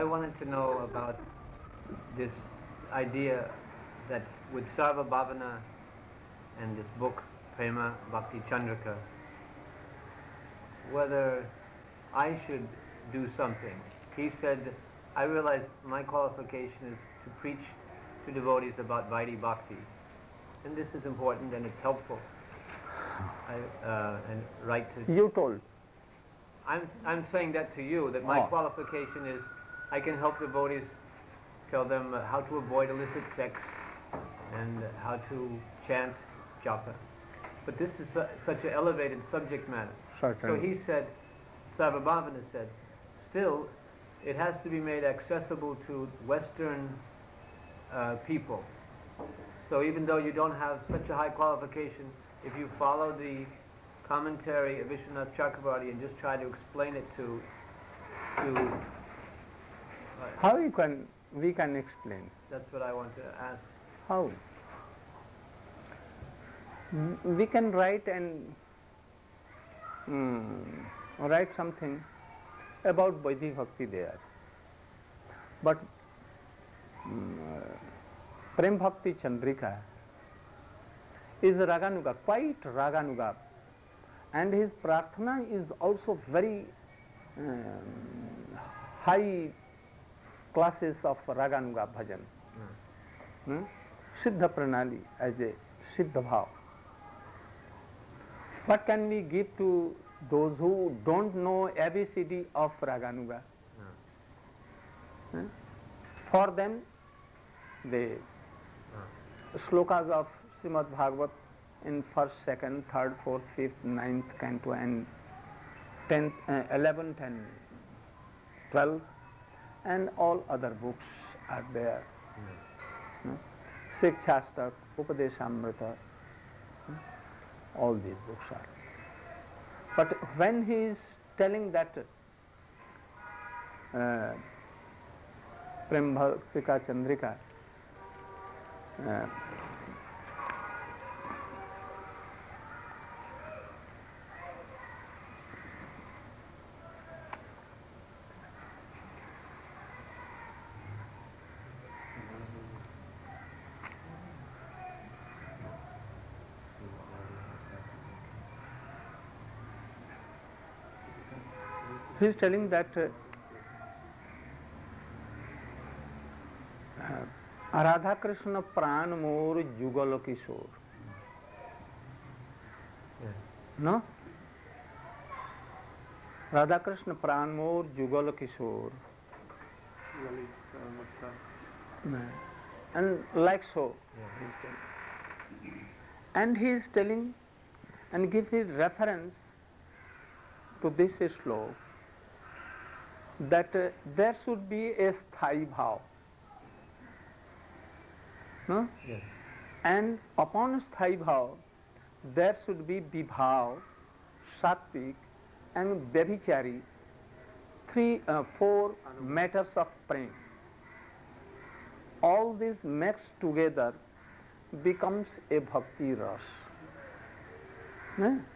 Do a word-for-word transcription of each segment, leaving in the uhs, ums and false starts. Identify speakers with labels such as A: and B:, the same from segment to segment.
A: wanted to know about this idea that with Sarva Bhavana and this book, Prema Bhakti Chandrika, whether I should do something. He said, I realize my qualification is to preach to devotees about Vaidhi Bhakti. And this is important and it's helpful. I, uh, and right to...
B: You told.
A: I'm, I'm saying that to you, that my
B: oh.
A: qualification is I can help devotees, tell them uh, how to avoid illicit sex and how to chant japa. But this is su such an elevated subject matter.
B: Certainly.
A: So he said, Sarvabhavana said, still, it has to be made accessible to Western uh, people. So even though you don't have such a high qualification, if you follow the commentary of Vishwanath Chakravarti and just try to explain it to... to uh,
B: How you can, we can explain?
A: That's what I want to ask.
B: How? We can write and mm, write something about Vaidhi Bhakti there. But mm, uh, Prem Bhakti Chandrika is Raganuga, quite Raganuga. And his prarthana is also very um, high classes of Raganuga bhajan. Mm. Hmm? Siddha Pranali as a Siddha Bhav. What can we give to those who don't know A B C D of Raganuga? Mm. Hmm? For them, the mm. slokas of Srimad Bhagavat in first, second, third, fourth, fifth, ninth canto and tenth, uh, eleventh and twelfth and all other books are there. Mm. Mm. Sikshastak, Upadeshamrita, mm. all these books are. But when he is telling that uh, Prem Bhaktika Chandrika, uh, he is telling that uh, uh, Radha Krishna Pran Mor Jugal Kishore.
A: Yes.
B: No? Radha Krishna Pran Mor Jugal Kishore. No. And like so, yeah. he is telling. And he is telling and give his reference to this slok that uh, there should be a sthai bhav. No?
A: Yes.
B: And upon sthai bhav, there should be vibhav, satvik and vyabhichari, three, uh, four matters of prem. All these mixed together becomes a bhakti ras. No? Mm.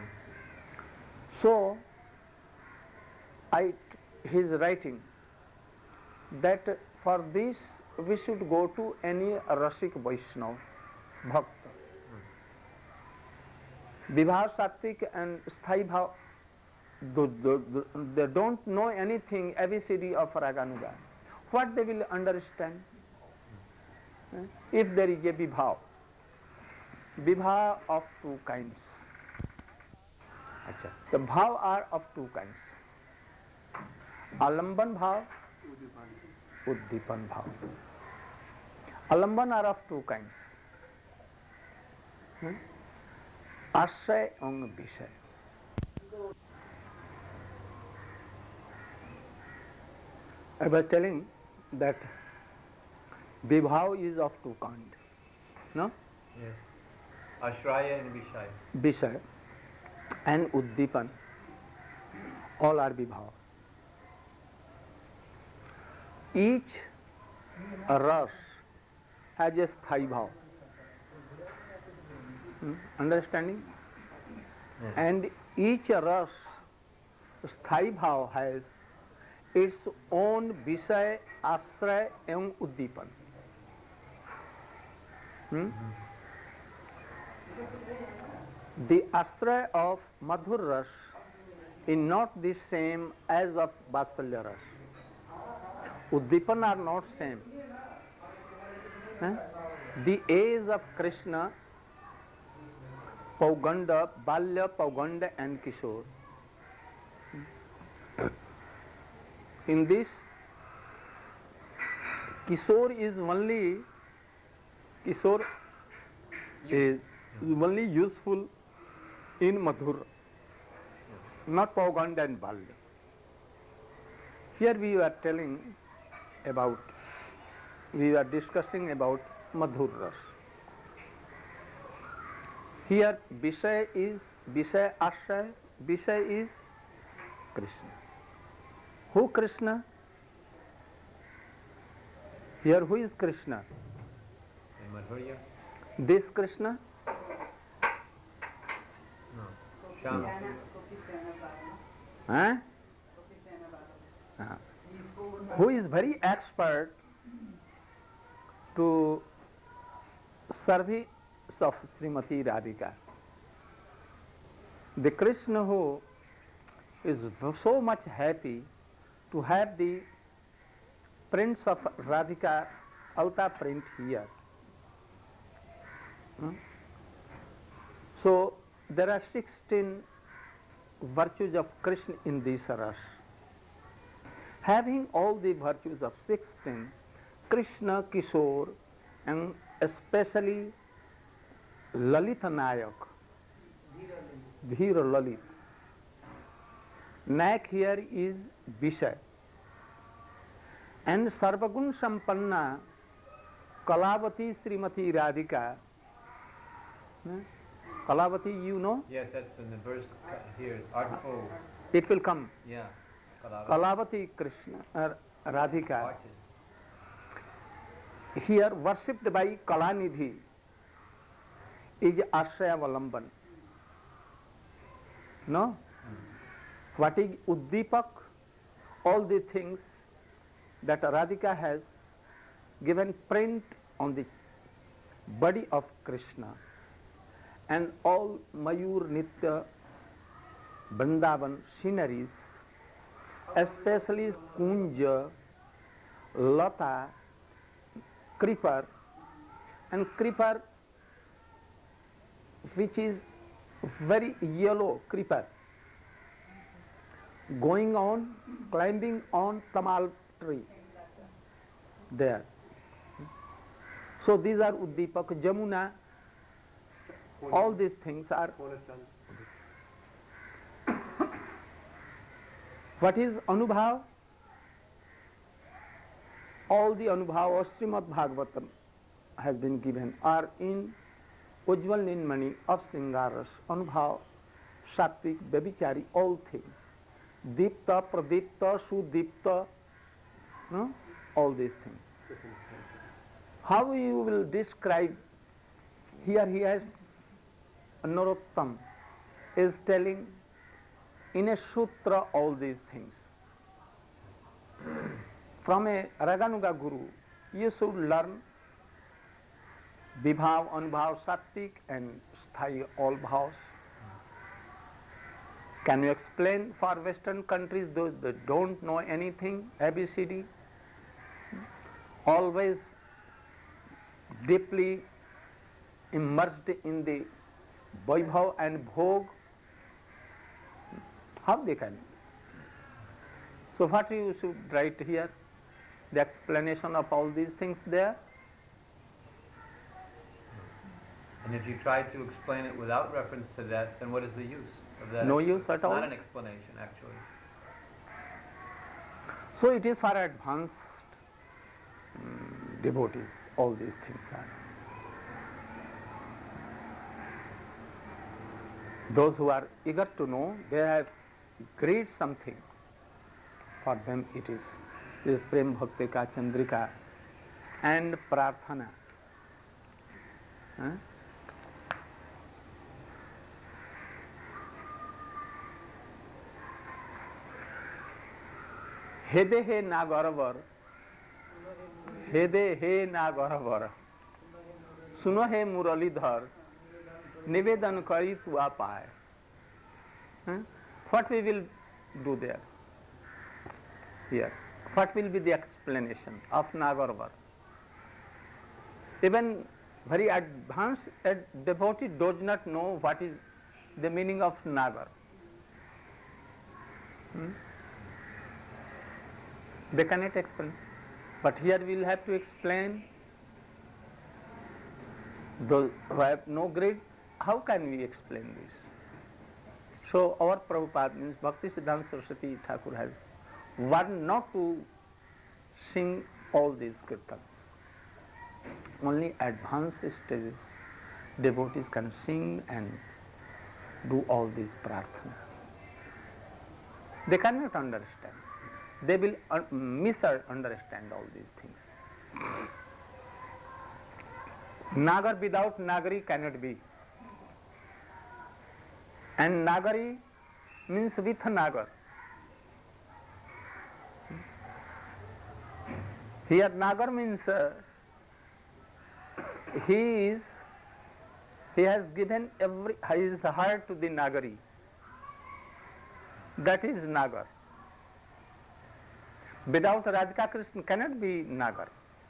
B: So, I, he is writing that for this we should go to any Rasik Vaishnava Bhakta. Vibhav, Sattvic and Sthai Bhav, they don't know anything A B C D of Raganuga. What they will understand? If there is a Vibhav, Vibhav of two kinds. The Bhav are of two kinds. Alamban Bhav, Uddipan Bhav. Alamban are of two kinds. Hmm? Ashay and Vishay. I was telling that Vibhav is of two kinds. No?
A: Yes. Ashraya and Vishay.
B: Vishay and Uddipan. All are Vibhav. Each ras has a sthai bhav. Hmm? Understanding?
A: Yes.
B: And each ras, sthai bhav has its own विषय, आश्रय एवं उद्दीपन. Hmm? The ashray of Madhur Ras is not the same as of Vatsalya Ras. Uddipan are not same. Huh? The age of Krishna, Pauganda, Balya, Pauganda and Kishore. In this, Kishore is only Kishore is only useful in Madhur, not Pauganda and Balya. Here we are telling about, we are discussing about Madhur Ras. Here Vishay is, Vishay Ashray, Vishay is Krishna. Who Krishna? Here who is Krishna?
A: Madhurya?
B: This Krishna?
A: No. Shama.
B: Huh? Uh, who is very expert to service of Srimati Radhika. The Krishna who is so much happy to have the prints of Radhika outer print here. Hmm? So there are sixteen virtues of Krishna in this ras. Having all the virtues of sixteen, Krishna, Kishore and especially Lalita Nayak, Dhira Lalit. Nayak here is Vishay. And Sarvagun Sampanna Kalavati Srimati Radhika. Kalavati, you know?
A: Yes, that's in the verse here, artful.
B: It will come.
A: Yeah. Kalavati.
B: Kalavati Krishna, uh, Radhika.
A: Arches.
B: Here worshipped by Kalanidhi is Ashraya Valamban. No? Mm. What is Uddipak? All the things that Radhika has given print on the body of Krishna, and all Mayur Nitya Vrindavan sceneries, especially Kunja, Lata, Creeper, and Creeper which is very yellow creeper, going on, climbing on tamal tree there. So these are Uddipak, Jamuna, all these things are. What is Anubhav? All the Anubhav of Srimad Bhagavatam has been given, are in Ujjwal Ninmani of Singaras, Anubhav, Sattvic, Vyabhichari, all things. Deepta, Pradipta, Sudipta, no? All these things. How you will describe? Here he has, Narottam is telling in a sutra all these things. From a Raganuga Guru, you should learn Vibhav, Anubhav, Sattvic and Sthai, all bhavs. Can you explain for Western countries, those that don't know anything, A B C D? Always deeply immersed in the Vaibhav and Bhog. How they can? So what you should write here? The explanation of all these things there.
A: And if you try to explain it without reference to that, then what is the use of that?
B: No use at all.
A: Not an explanation, actually.
B: So it is for advanced um, devotees, all these things are. Those who are eager to know, they have great something. For them it is. This Prem Bhakti Ka Chandrika and Prarthana. Huh? হেদে হে না গরবর, হেদে হে না গরবর, শুনো হে মুরলীধর, নিবেদন করি তুয়া পায়. Hmm? What we will do there? Here. What will be the explanation of Nagarvar? Even very advanced devotee does not know what is the meaning of Nagar. Hmm? They cannot explain. But here we will have to explain. Those who have no greed, how can we explain this? So our Prabhupada means Bhakti Siddhanta Saraswati Thakur has warned not to sing all these kirtans. Only advanced stages devotees can sing and do all these prarthana. They cannot understand. They will un- misunderstand all these things. Nagar without Nagari cannot be. And Nagari means with Nagar. Here Nagar means uh, he is, he has given every his heart to the Nagari. That is Nagar. Without Radhika Krishna cannot be Nagar.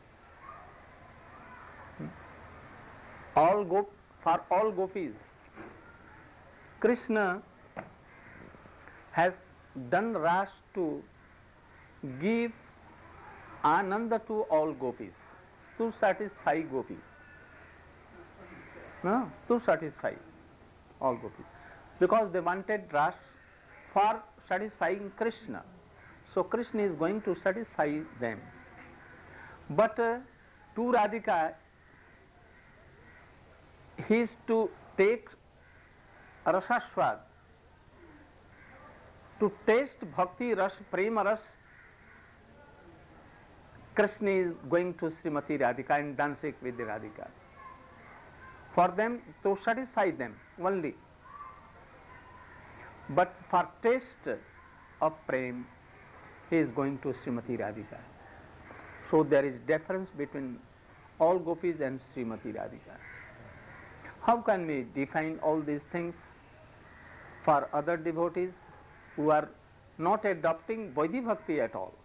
B: All go for all gopis, Krishna has done ras to give ananda to all gopis, to satisfy gopis. No, to satisfy all gopis, because they wanted ras for satisfying Krishna. So Krishna is going to satisfy them. But uh, to Radhika, he is to take rasaswad, to taste bhakti ras, prema ras. Krishna is going to Srimati Radhika and dancing with the Radhika. For them, to satisfy them only. But for taste of prem, he is going to Srimati Radhika. So there is difference between all gopis and Srimati Radhika. How can we define all these things for other devotees who are not adopting Vaidhi Bhakti at all?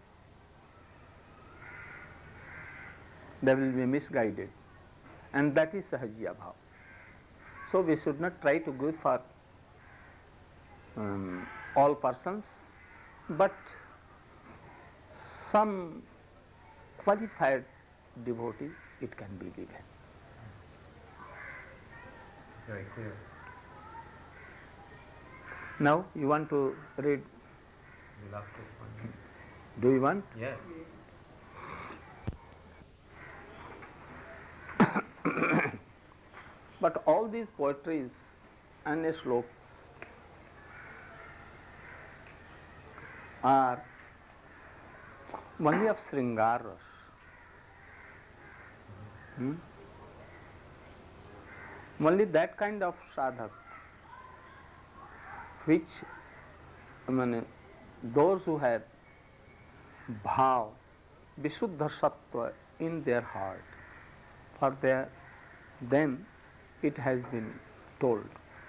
B: They will be misguided, and that is Sahajya Bhav. So we should not try to go for um, all persons, but some qualified devotee it can be given.
A: Very clear.
B: Now you want to read?
A: We love this one.
B: Do you want?
A: Yes.
B: But all these poetries and slokas are only of Sringar Ras. Hmm? Only that kind of sadhak, which I mean, those who have bhav, visuddha sattva in their heart, for their, them it has been told.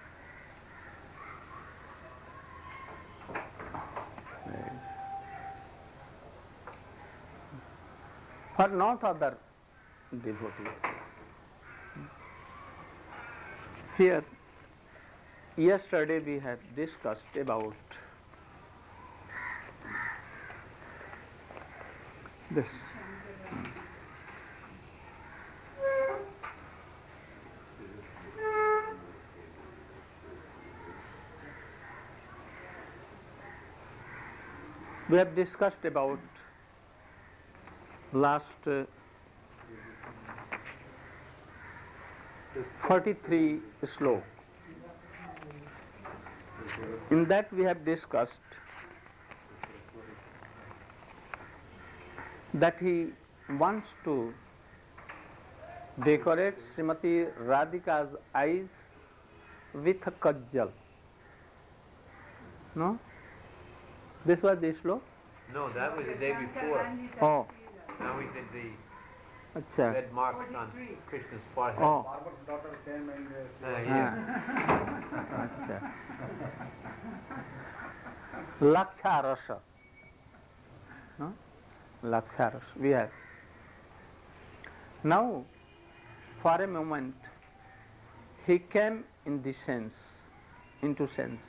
B: For not other devotees. Here, yesterday we have discussed about this. We have discussed about last uh, forty-three slok. In that we have discussed that he wants to decorate Srimati Radhika's eyes with a kajjal. No? This was the slok?
A: No, that was the day before.
B: Oh,
A: Now we did the
B: अच्छा.
A: red marks on Krishna's forehead.
B: Oh.
C: Farmer's daughter came and uh, she
A: Uh,
C: was-
A: yeah.
B: अच्छा. Laksharasa. Huh? Laksharasa. We have. Now, for a moment, he came in the sense, into sense.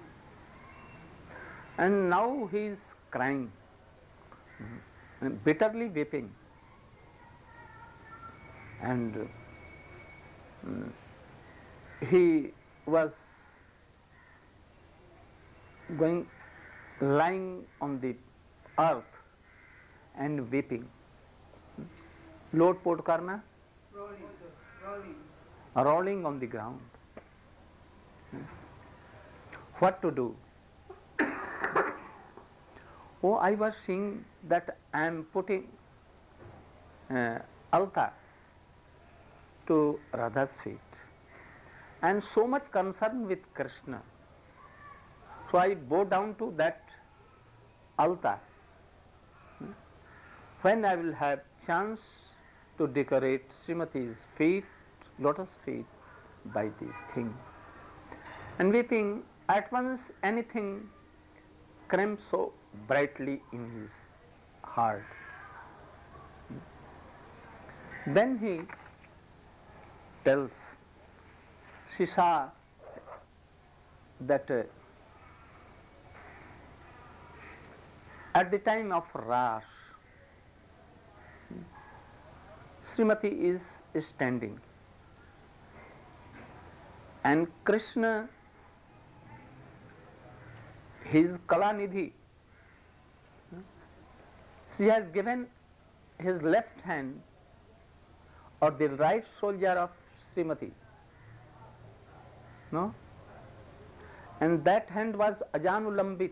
B: And now he is crying, and bitterly weeping. And mm, he was going, lying on the earth and weeping. Load put karna?
D: Rolling, rolling.
B: Rolling on the ground. What to do? Oh, I was seeing that I am putting uh, altar to Radha's feet, and so much concern with Krishna. So I bow down to that altar. When I will have chance to decorate Srimati's feet, lotus feet, by these things. And weeping, at once anything came so brightly in his heart. Then he tells, she saw that uh, at the time of Ras, Srimati is standing, and Krishna, his Kalanidhi, she has given his left hand or the right shoulder of Srimati. No? And that hand was Ajanulambit.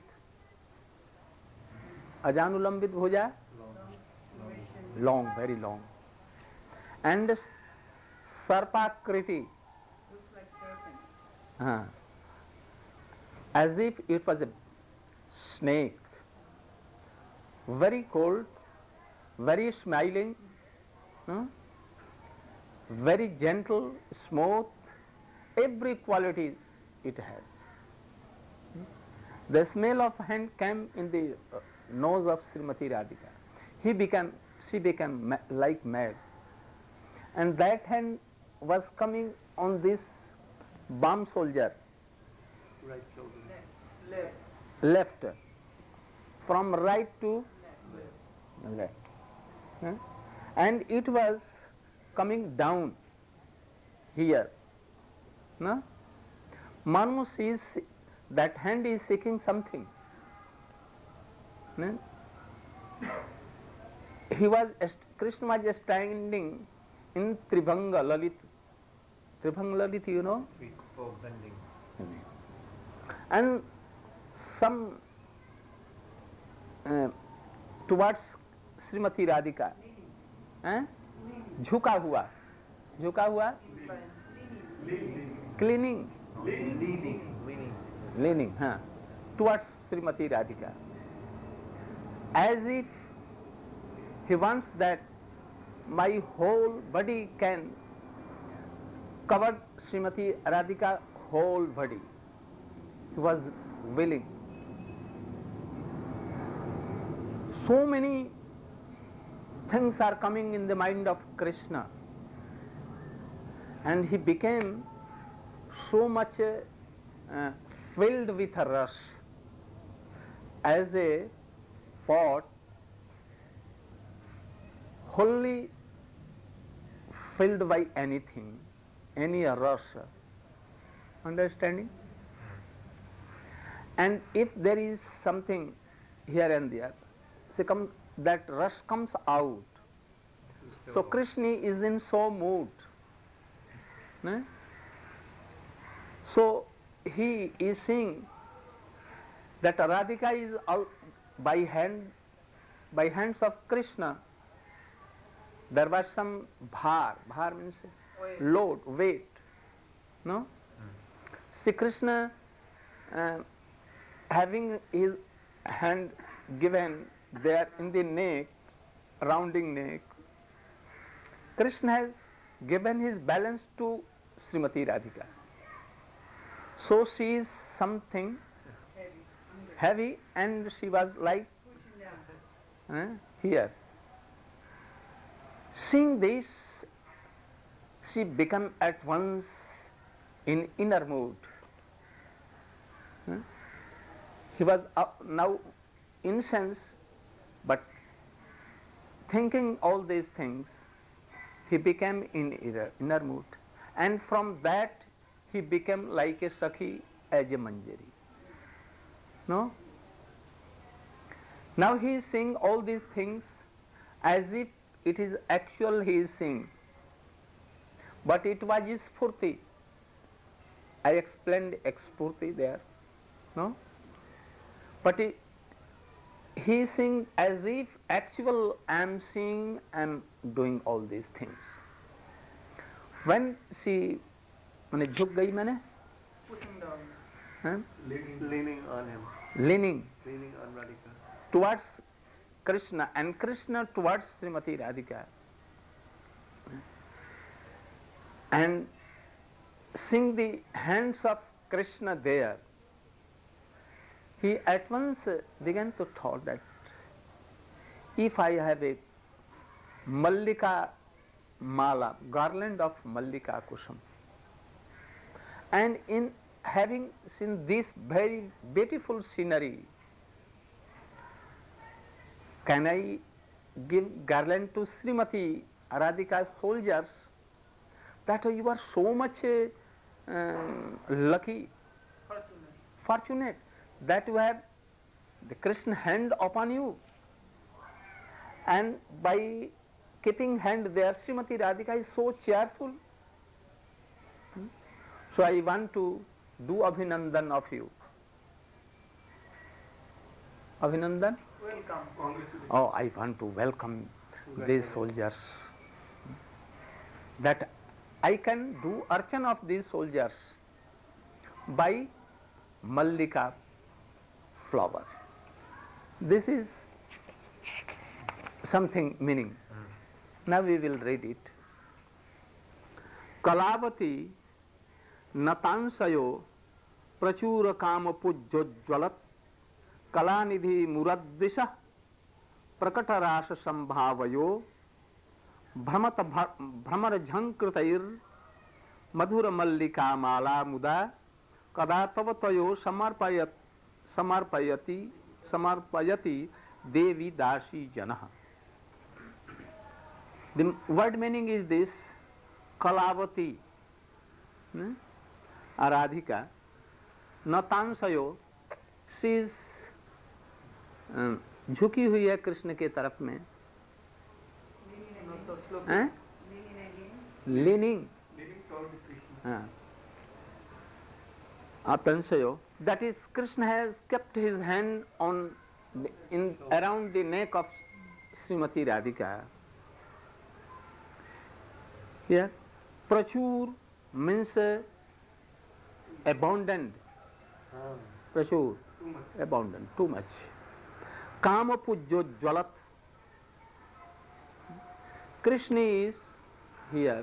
B: Ajanulambit bhuja? Long, very long. And Sarpakriti.
D: Looks like serpent.
B: Uh, as if it was a snake. Very cold, very smiling, huh? Very gentle, smooth, every quality it has. The smell of hand came in the uh, nose of Srimati Radhika. He became, she became ma- like mad. And that hand was coming on this bomb soldier.
A: Right shoulder.
D: Left.
B: Left. From right to
D: Left.
B: left. Huh? And it was coming down here. No? Manu sees that hand is seeking something. No? He was, Krishna was standing in Tribhanga Lalit. Tribhanga Lalit, you know?
A: Three four bending.
B: And some uh, towards Srimati Radhika, eh? झुका हुआ, झुका हुआ, cleaning,
A: Leaning. Leaning.
B: leaning, huh? Towards Srimati Radhika, as if he wants that my whole body can cover Srimati Radhika whole body. He was willing. So many things are coming in the mind of Krishna, and he became so much uh, filled with a rush, as a pot wholly filled by anything, any rush. Understanding? And if there is something here and there, so come, that rush comes out. So Krishna is in so mood. Ne? So he is seeing that Radhika is out by hand, by hands of Krishna. There was some bhar. Bhar means
D: Weight.
B: load, weight. No? See Krishna uh, having his hand given there in the neck, rounding neck, Krishna has given his balance to Srimati Radhika. So she is something
D: Heavy. Under.
B: heavy and she was like
D: Pushing down.
B: uh, here. Seeing this, she became at once in inner mood. Hmm? He was uh, now incense, but thinking all these things, he became in inner, inner mood. And from that, he became like a Sakhi as a Manjari. No? Now he is seeing all these things as if it is actual he is seeing. But it was his Spurti. I explained Expurti there. No? But he, he is seeing as if actual I am seeing, I am doing all these things. When she मैंने झुक गई मैंने
D: Pushing down.
B: हाँ?
C: Leaning, leaning on him.
B: leaning
C: Leaning on Radhika.
B: towards Krishna and Krishna towards Srimati Radhika, and seeing the hands of Krishna there, he at once began to thought that if I have a Mallika mala, garland of Mallika Kusum, and in having seen this very beautiful scenery, can I give garland to Srimati Radhika's soldiers? That you are so much uh, uh, lucky,
D: Fortunate.
B: fortunate that you have the Krishna hand upon you, and by keeping hand there, Srimati Radhika is so cheerful. Hmm? So I want to do Abhinandan of you. Abhinandan?
D: Welcome.
B: Oh, I want to welcome these soldiers. That I can do archan of these soldiers by Mallika flower. This is something meaning. Now we will read it. Kalavati natansayo prachura kama pujjojwalat kalanidhi muradvisha prakatarasa sambhavayo भ्रमत भ्रमर झंकृतैर मधुर मल्लिका माला मुदा कदा तव तयो समर्पयत समर्पयति समर्पयति देवी दासी जनः. The word meaning is this: Kalavati, hmm? Radhika, Natansayo, she is um, झुकी हुई है कृष्ण के तरफ में. Eh? Leaning.
C: Leaning toward Krishna.
B: Ah. Atansayo. That is, Krishna has kept his hand on the, in around the neck of Srimati Radhika. Here, prachur means uh, abundant.
C: Ah.
B: Prachur,
C: Too much.
B: abundant, too much. Kama pujjo jwalat. Krishna is here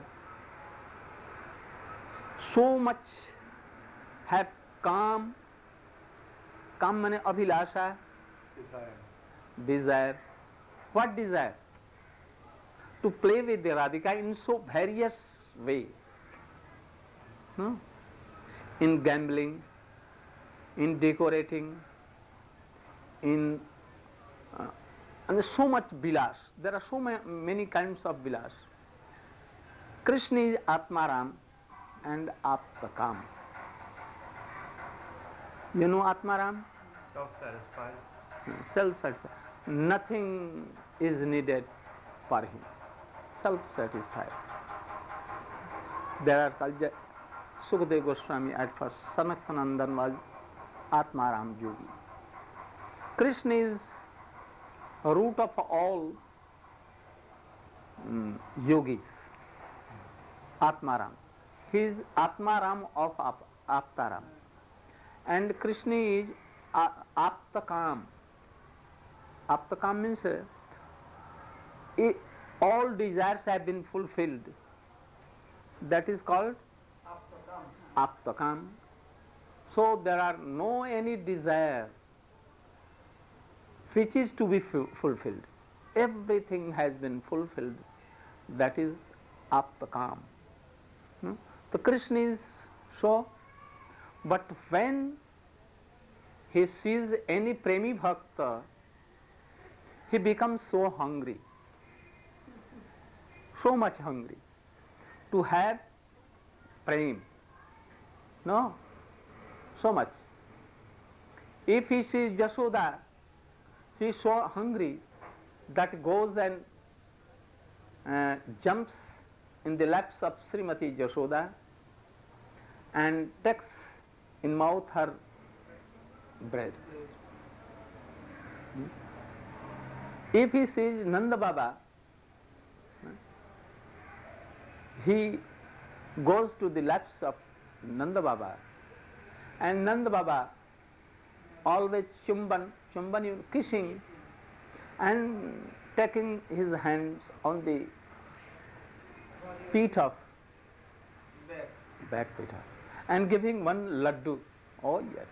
B: so much have calm, calm means abhilasha,
C: Desire.
B: desire. What desire? To play with the Radhika in so various way. No? In gambling, in decorating, in uh, and so much vilas. There are so ma many kinds of vilas. Krishna is Atmaram and Aptakam. You know Atmaram?
C: Self-satisfied.
B: Self-satisfied. Nothing is needed for him. Self-satisfied. There are called Sukadeva Goswami at first. Sanak Sanandan was Atmaram Yogi. Krishna is root of all um, yogis. Atmaram. He is Atmaram of Ap Aptaram. And Krishna is Aptakam. Aptakam means uh, i- all desires have been fulfilled. That is called Aptakam. So there are no any desire which is to be fu- fulfilled. Everything has been fulfilled. That is Aptakam. Hmm? The Krishna is so, but when he sees any premi bhakta, he becomes so hungry, so much hungry to have prem. No, so much. If he sees Jashoda, he is so hungry that goes and uh, jumps in the laps of Srimati Jashoda and takes in mouth her breast. Hmm? If he sees Nanda Baba, he goes to the laps of Nanda Baba, and Nanda Baba always chumban, chumban, you know, kissing and taking his hands on the feet of back feet of, and giving one laddu. Oh yes.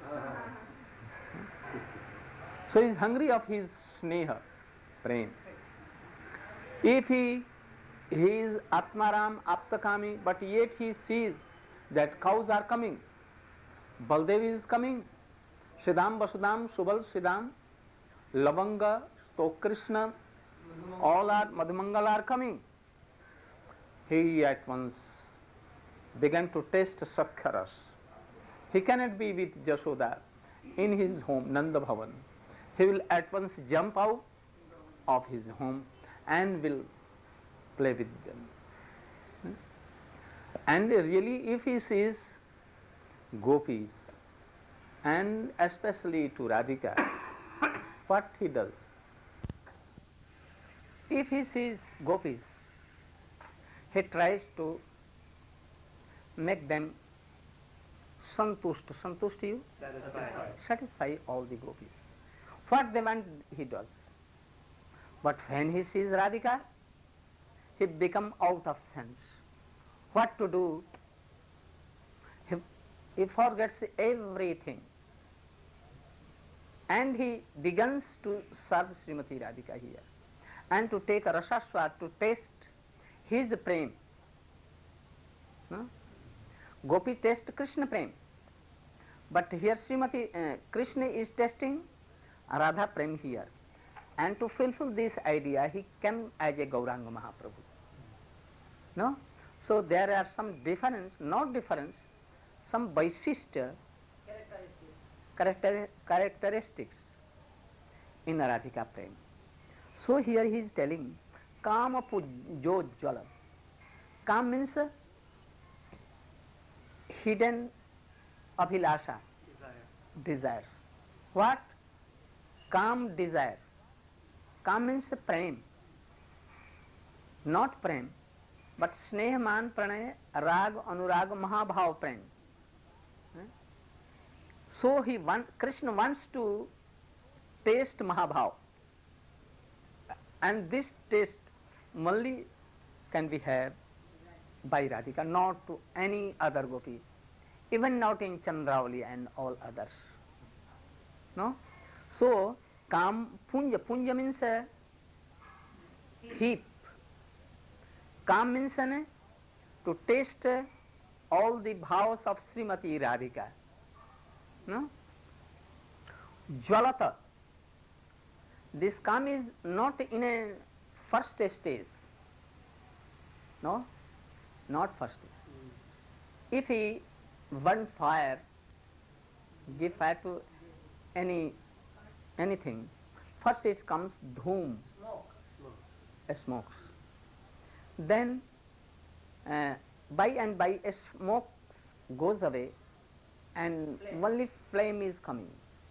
B: So he is hungry of his sneha, prem. If he he is Atmaram, Aptakami, but yet he sees that cows are coming, Baldev is coming, Siddham, Vasudham, Subal, Siddham, Lavanga, Stokrishna, all are, Madhumangal are coming. He at once began to taste Sakkharas. He cannot be with Jashoda in his home, Nanda Bhavan. He will at once jump out of his home and will play with them. And really, if he sees gopis, and especially to Radhika, what he does? If he sees gopis, he tries to make them santusht. Santusht you?
C: Satisfied.
B: Satisfy all the gopis. What they want, he does. But when he sees Radhika, he becomes out of sense. What to do? He, he forgets everything. And he begins to serve Srimati Radhika here. And to take a rasaswad, to taste his prem. No? Gopi taste Krishna prem. But here Srimati, uh, Krishna is testing Radha prem here. And to fulfill this idea, he came as a Gauranga Mahaprabhu. No? So there are some difference, not difference, some vaishistya, character, characteristics in Radhika prem. So here he is telling, Kama pujo jala. Kam means uh, hidden abhilasha,
C: Desire.
B: desires. What? Kam desire. Kam means prem. Not prem, but sneh man pranay rag anurag mahabhav prem. Eh? So he want, Krishna wants to taste mahabhav. And this taste only can be had by Radhika, not to any other gopi, even not in Chandravali and all others. No? So, Kam Punja, Punja means a heap. Kam means a, to taste all the bhavas of Srimati Radhika. No? Jvalata. This Kam is not in a first stage. No? Not first stage. If he burn fire, give fire to any anything, first it comes dhoom,
C: Smoke.
B: smokes. Then uh, by and by a smoke goes away and flame. Only flame is coming.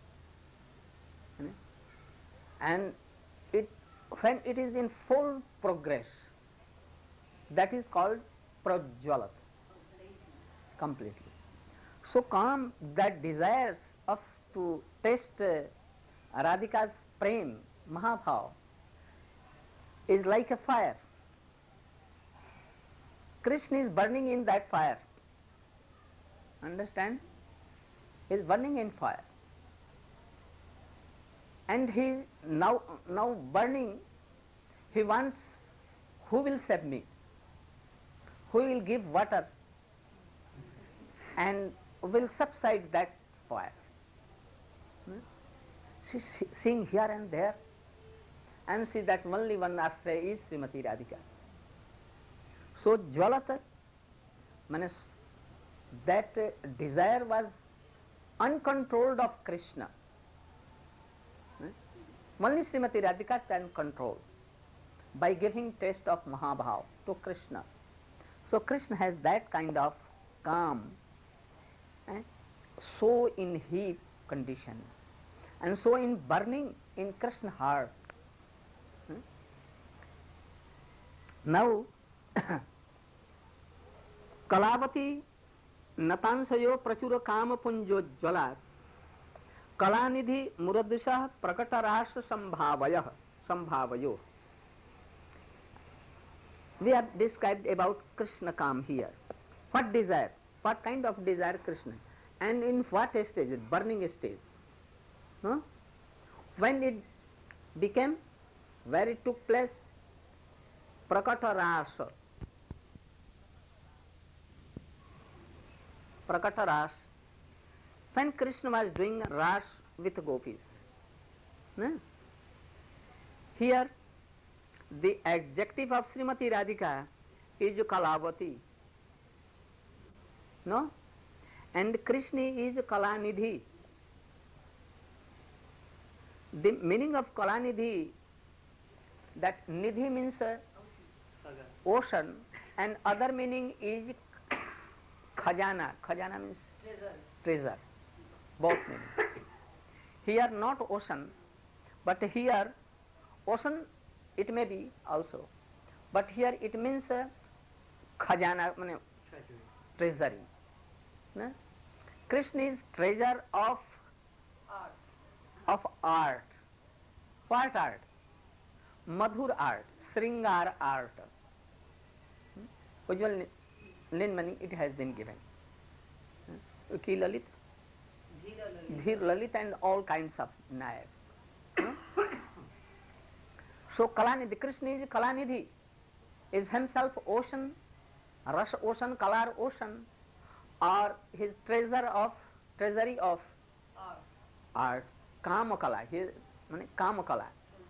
B: And it, when it is in full progress, that is called prajwalat, completely. So Kam, that desires of to taste uh, Radhika's prem Mahabhav is like a fire. Krishna is burning in that fire. Understand? He is burning in fire. And he now, now burning, he wants, who will save me? Who will give water and will subside that fire? Hmm? She's seeing here and there, and see that only one ashraya is Srimati Radhika. So Jwalat, means that uh, desire was uncontrolled of Krishna. Hmm? Only Srimati Radhika can control by giving taste of Mahabhav to Krishna. So Krishna has that kind of calm, eh? So in heat condition, and so in burning in Krishna heart. Hmm? Now Kalavati Natansayo Prachura Kama Punjo Jwalat Kalanidhi Muradusha Prakata Rasha Sambhavaya Sambhavayo. We have described about Krishna Kam here. What desire? What kind of desire Krishna? And in what stage? Burning stage. Huh? When it became, where it took place? Prakata Rasa. Prakata Ras. When Krishna was doing Ras with gopis. Huh? Here, the adjective of Srimati Radhika is Kalavati. No? And Krishna is Kalanidhi. The meaning of Kalanidhi, that Nidhi means uh, ocean, and other meaning is Khajana. Khajana means treasure. treasure. Both meanings. Here not ocean, but here ocean it may be also, but here it means uh, Khajana, mean, treasury. No? Krishna is treasure of
D: Art.
B: of art. What art? Madhur art, Sringar art. Ujjwal Nilmani it has been given. Ki Lalit, Dhir Lalit and all kinds of Nayak. No? So Kalanidhi, Krishna is Kalanidhi, is himself ocean, Rasa ocean, Kalar ocean, or his treasure of, treasury of
D: Art.
B: art, Kamakala, his Kamakala.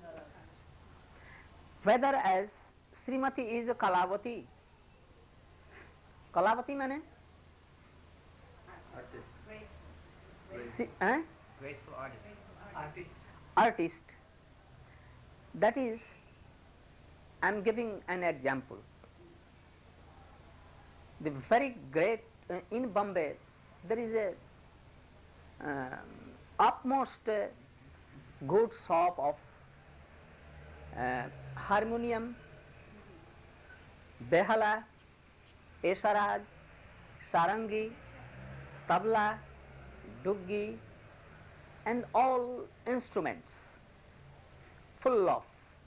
B: Whether as Srimati is Kalavati, Kalavati means si, eh?
A: Graceful artist.
D: Artist.
B: artist. That is, I am giving an example. The very great, uh, in Bombay, there is a um, utmost uh, good shop of uh, harmonium, behala, esaraj, sarangi, tabla, duggi, and all instruments full of.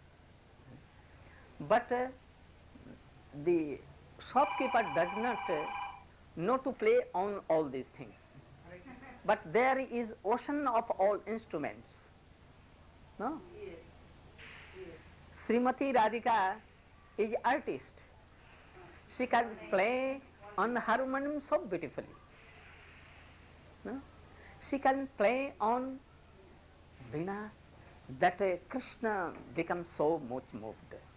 B: But uh, the shopkeeper does not uh, know to play on all these things. But there is ocean of all instruments. No?
D: Yes. Yes.
B: Srimati Radhika is artist. She can play on harmonium so beautifully. No? She can play on veena, that uh, Krishna becomes so much moved.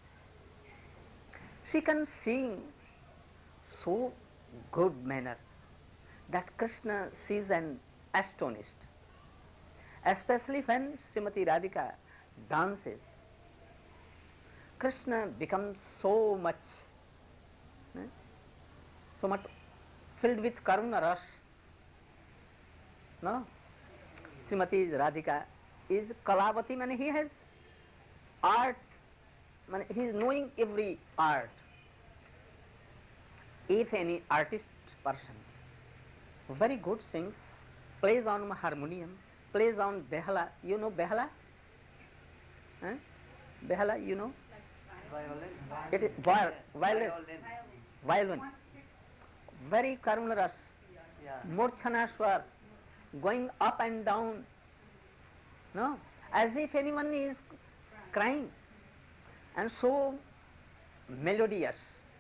B: She can sing so good manner that Krishna sees and astonished. Especially when Srimati Radhika dances, Krishna becomes so much, eh, so much filled with karuna ras. No? Srimati Radhika is Kalavati, means he has art, means he is knowing every art. If any artist person very good sings, plays on harmonium, plays on behala, you know behala? Huh? Behala, you know?
A: Violin.
B: It is viol, violin,
A: Violin.
B: violin. Very Karunaras,
A: Yeah.
B: Murchana Swar, going up and down, no? As if anyone is crying, and so melodious.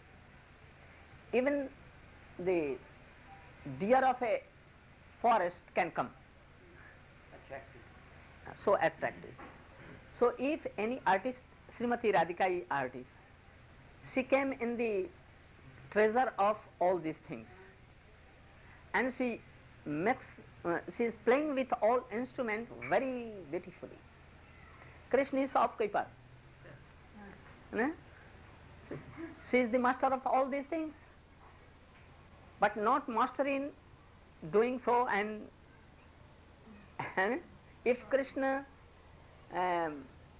B: Even the deer of a forest can come.
A: Attractive.
B: So attractive. So if any artist, Srimati Radhika is artist, she came in the treasure of all these things, and she makes, uh, she is playing with all instruments very beautifully. Krishna is shopkeeper. No? She is the master of all these things, but not master in doing so. And, and if Krishna um,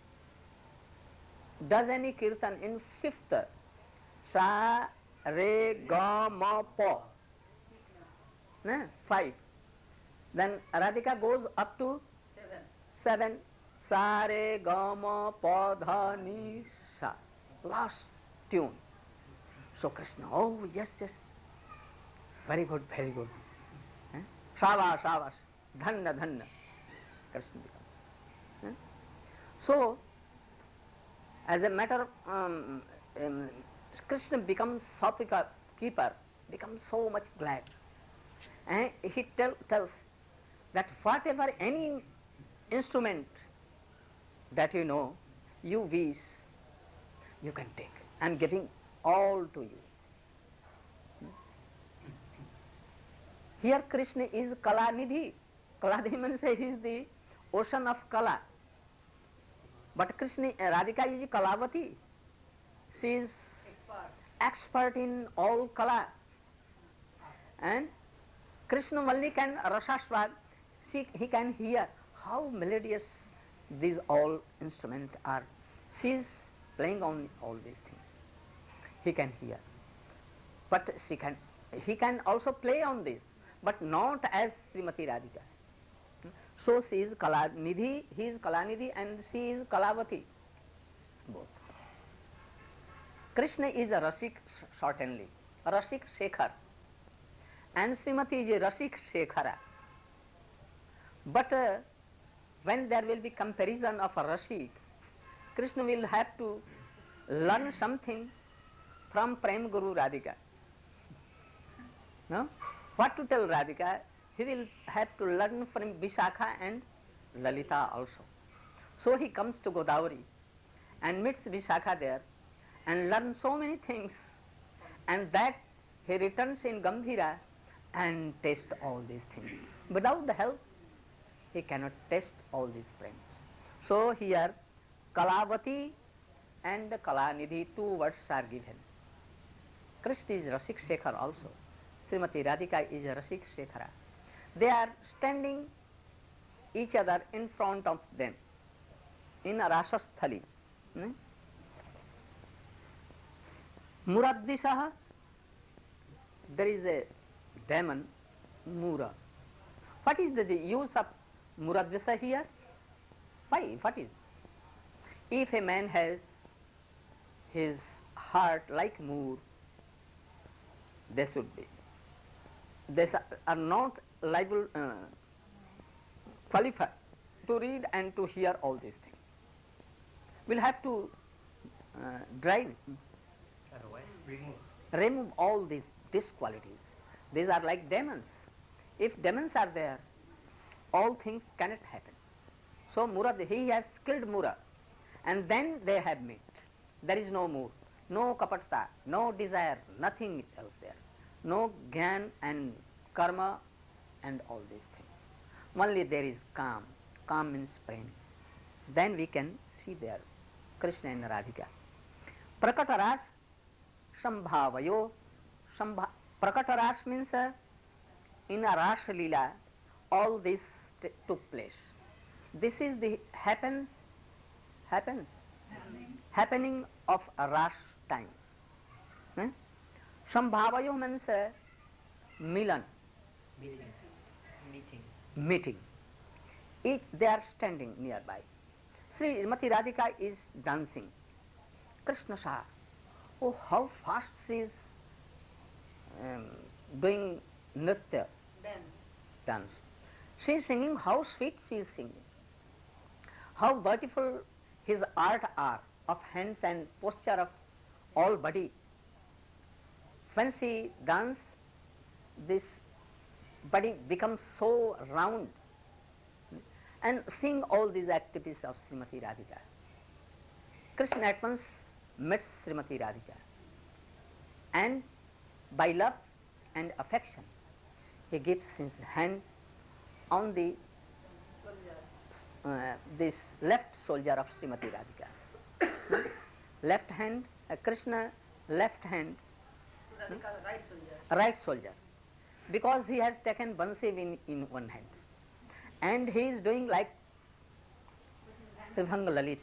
B: does any kirtan in fifth, sa, re, ga, ma, pa, no? five, then Radhika goes up to
D: Seven.
B: seven, sa, re, ga, ma, pa, dha, ni, sa, last tune. So Krishna, oh yes, yes, very good, very good. Eh? Shabash, shabash, dhanna, dhanna, Krishna becomes. Eh? So, as a matter of, um, um, Krishna becomes shopkeeper, keeper, becomes so much glad. And he tell, tells that whatever any instrument that you know, you wish, you can take. I am giving all to you. Here Krishna is Kala Nidhi. Kala Nidhi means he is the ocean of Kala. But Krishna, Radhika is Kalavati. She is
D: Expert.
B: expert in all Kala. And Krishna only can Rasaswad. She, he can hear how melodious these all instruments are. She is playing on all these things. He can hear. But she can, he can also play on this, but not as Srimati Radhika. So she is Kalanidhi, he is Kalanidhi, and she is Kalavati. Both. Krishna is a Rasik, certainly, Rasik Shekhar, and Srimati is a Rasik Shekhara. But uh, when there will be comparison of a Rasik, Krishna will have to learn something from Prem Guru Radhika. No? What to tell Radhika? He will have to learn from Vishakha and Lalita also. So he comes to Godavari and meets Vishakha there and learns so many things, and that he returns in Gambhira and tastes all these things. Without the help, he cannot taste all these frames. So here Kalavati and Kalanidhi, two words are given. Krishna is Rasik Shekhar also. Srimati Radhika is Rasik Shekhara. They are standing each other in front of them in a Rasasthali. Hmm? Muraddisaha, there is a demon, Mura. What is the, the use of Muraddisa here? Why? What is? If a man has his heart like Moor, they should be. They are not liable, uh, qualified to read and to hear all these things. We'll have to uh, drive,
A: Remove.
B: remove all these disqualities. These are like demons. If demons are there, all things cannot happen. So Murad, he has killed Mura, and then they have met. There is no more, no kapatata, no desire, nothing else there. No gyan and karma and all these things. Only there is calm. Calm means prem. Then we can see there Krishna and Radhika. Prakataras Shambhavayo. Shambha, Prakataras means uh, in a Rasa Leela all this t- took place. This is the happens, happens, happening, happening of a Ras time. Hmm? Shambhavayo means uh, Milan.
D: Meeting. Meeting.
B: Meeting. It, they are standing nearby.
E: Srimati Radhika is dancing. Krishna saw, oh, how fast she is um, doing nritya,
D: Dance.
E: dance. She is singing, how sweet she is singing. How beautiful his art are of hands and posture of all body. When she dances, this body becomes so round. And seeing all these activities of Srimati Radhika, Krishna at once meets Srimati Radhika, and by love and affection, he gives his hand on the uh, this left shoulder of Srimati Radhika. Hmm? Left hand, uh, Krishna left hand,
D: Radhika, right soldier.
E: right shoulder, because he has taken Bansi in, in one hand, and he is doing like Vibhanga Lalit,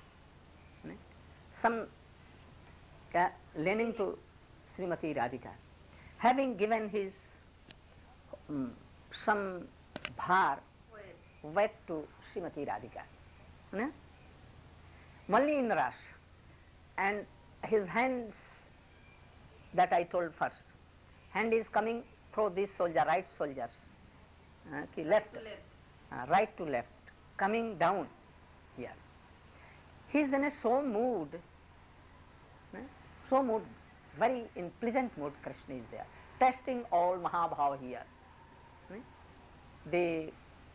E: some uh, leaning to Srimati Radhika, having given his um, some bhar,
D: Wait.
E: weight to Srimati Radhika, no? Only in rush, and his hands that I told first, hand is coming through this soldier, right soldiers, uh, okay, left,
D: To left.
E: uh, right to left, coming down here. He is in a so mood, eh, so mood, very in pleasant mood. Krishna is there, testing all Mahabhava here. eh. The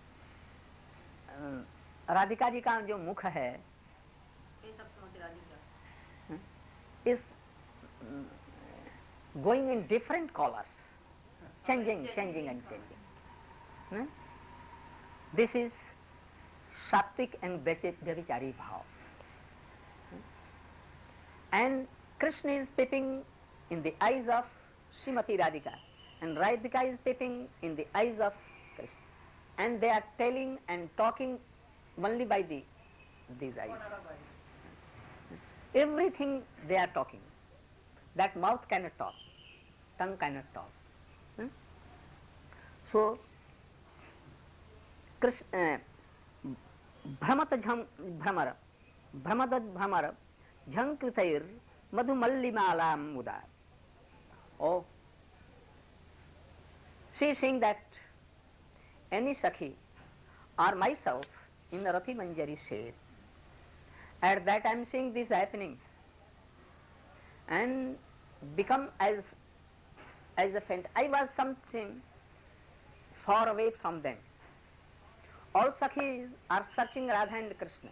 E: uh, Radhika ji का जो मुख है
D: Face of Srimati Radhika.
E: is um, going in different colors, changing, changing and changing. Hmm? This is Sattvic and Vyabhichari bhav. Hmm? And Krishna is peeping in the eyes of Srimati Radhika, and Radhika is peeping in the eyes of Krishna. And they are telling and talking only by the these eyes. Everything they are talking. That mouth cannot talk, tongue cannot talk. Hmm? So, Krishna, uh, Bhramata jham, Bhramara, Bhramadad Bhramara, Jhankritayir, Madhumallimalam Muda. Oh, she is saying that any Sakhi or myself in the Rati Manjari said, at that I am seeing these happenings and become as as a faint. I was something far away from them. All Sakhis are searching Radha and Krishna.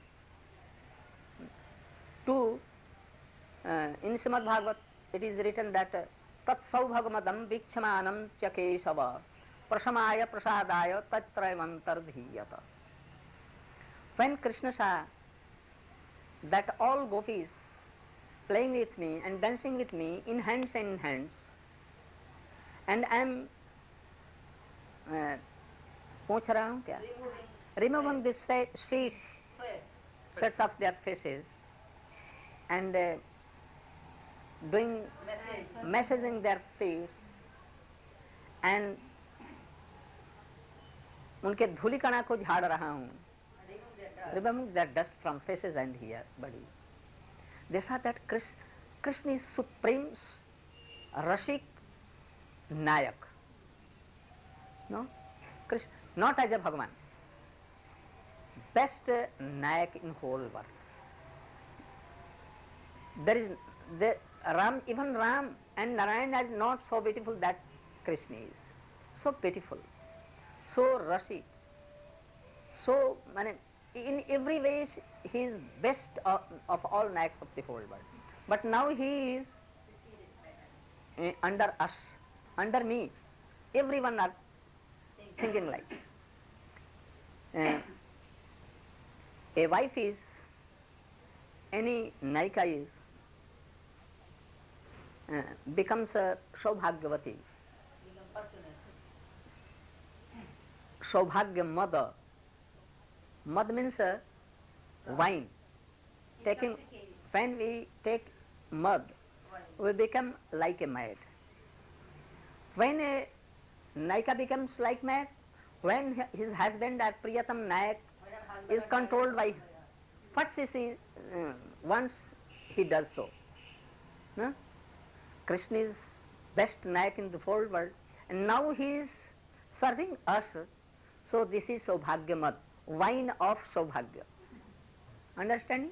E: To, uh, in Srimad Bhagavat, it is written that Tat Saubhagamadam Vikchamanam Chakeshava Prasamaya Prasadaya Tatrayamantardhiyata. When Krishna saw that all gopis playing with me and dancing with me in hands and in hands, and I am uh, पूछ रहा हूँ क्या? Removing the sweat, sweats, sweats of their faces, and uh, doing massaging their face, and उनके धूलिकणा को झाड़ रहा हूँ, removing that dust from faces and here body. They saw that Krishna, Krishna is supreme Rashik Nayak. No? Krishna, not as a Bhagavan. Best uh, Nayak in whole world. There is, there, Ram, even Ram and Narayana is not so beautiful that Krishna is. So beautiful, so Rashik, so, in every way he is best of, of all Nayaks of the whole world. But now he is uh, under us, under me. Everyone are thinking like. Uh, a wife is, any Naika is, uh, becomes a Saubhagyavati, Saubhagya mother. Mad means uh, wine. Taking, when we take mud, we become like a maid. When a Naika becomes like maid, when his husband or Priyatam Nayak is controlled by First he sees, uh, once he does so. No? Krishna is best knight in the whole world, and now he is serving us. So this is Saubhagya Mad, wine of Saubhagya. Understanding?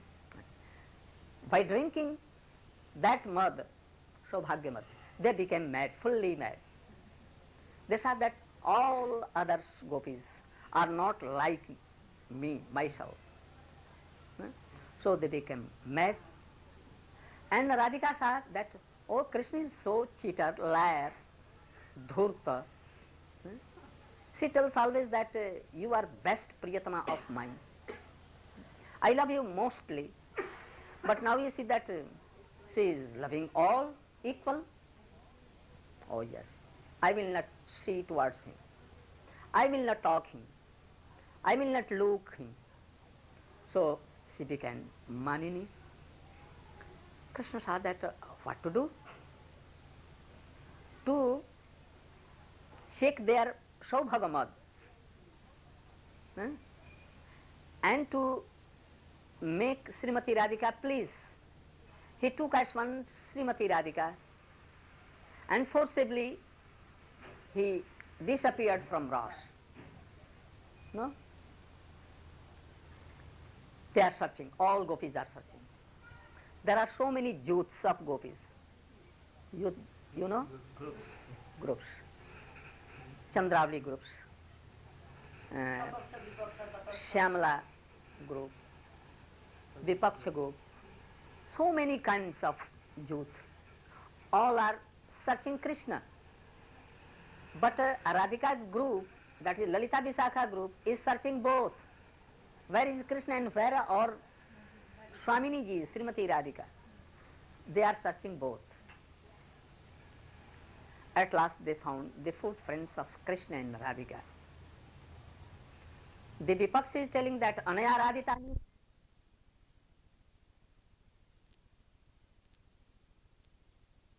E: By drinking that mud, Saubhagya Mad, they became mad, fully mad. They said that all other gopis are not like me, myself. Huh? So they became mad. And Radhika said that, oh, Krishna is so cheater, liar, dhurta. Huh? She tells always that uh, you are best Priyatama of mine. I love you mostly. But now you see that uh, she is loving all equal. Oh yes, I will not see towards him. I will not talk him. I will not look him. So she became Manini. Krishna saw that uh, what to do? To shake their Saubhagamad, huh? And to make Srimati Radhika please. He took as one Srimati Radhika and forcibly he disappeared from Ras. No? They are searching, all gopis are searching. There are so many youths of gopis. Youth, you know? Groups. Groups. Chandravali groups. Uh, Shyamala group. Vipaksha group. So many kinds of youth. All are searching Krishna. But uh, Radhika's group, that is Lalita Visakha group, is searching both. Where is Krishna and where are Swamini ji, Srimati Radhika? They are searching both. At last they found the footprints of Krishna and Radhika. The Vipakshi is telling that Anaya Radhitani